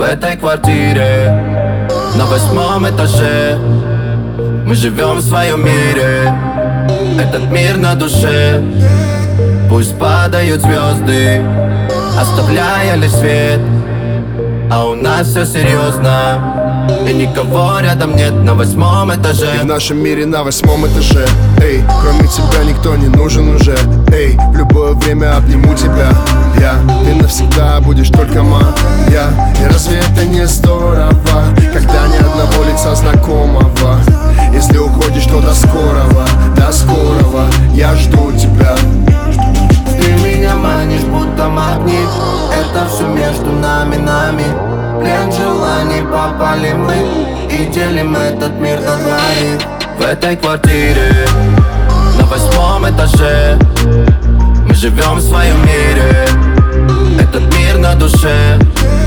этой квартире на 8-м этаже. Мы живем в своем мире, этот мир на душе. Пусть падают звезды, оставляя лишь свет, а у нас все серьезно, и никого рядом нет на 8-м этаже. И в нашем мире на 8-м этаже. Эй, кроме тебя никто не нужен уже. Эй, в любое время обниму тебя. Ты навсегда будешь только моя. И разве это не здорово, когда ни одного лица знакомого? Если уходишь, то до скорого, до скорого. Я жду тебя. Ты меня манишь, будто магнит. Это все между нами. Плен желаний, попали мы и делим этот мир на двоих. В этой квартире на 8-м этаже. Мы живем в своем мире, этот мир на душе.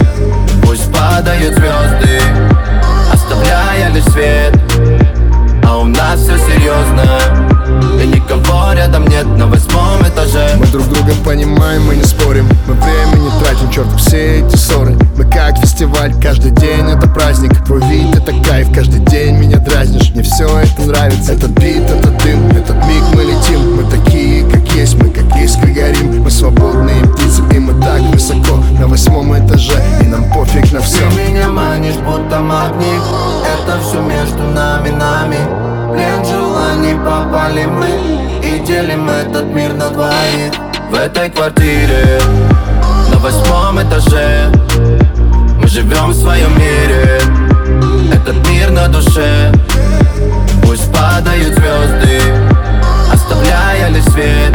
Пусть падают звезды, оставляя лишь свет, а у нас все серьезно, и никого рядом нет на 8-м этаже. Мы друг друга понимаем, мы не спорим. Мы время не тратим, черт, все эти ссоры. Мы как фестиваль, каждый день это праздник. Твой вид это кайф, каждый день меня дразнишь. Мне все это нравится, этот бит, этот дым, этот миг мы летим. Мы такие, как есть, мы как искры горим. Мы свободные птицы, и мы так высоко на 8-м этаже, и нам пофиг на все. Ты меня манишь, будто магнит. Это все между нами. Плен желаний, попали мы и делим этот мир на двоих. В этой квартире на 8-м этаже. Мы живем в своем мире, этот мир на душе. Пусть падают звезды, оставляя лишь свет,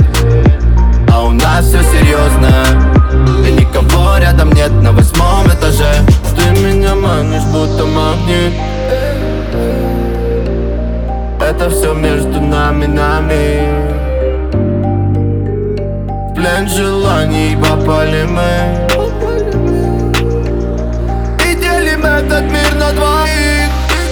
а у нас все серьезно, и никого рядом нет на 8-м этаже. Ты меня манишь, будто магнит. Это все между нами. Плен желаний, попали мы и делим этот мир на двоих.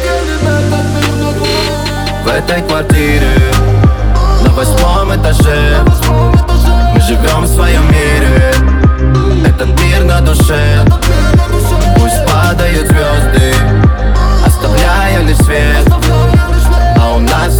В этой квартире на 8-м этаже. Мы живем в своем мире, этот мир на душе. Пусть падают звезды, оставляя лишь свет, а у нас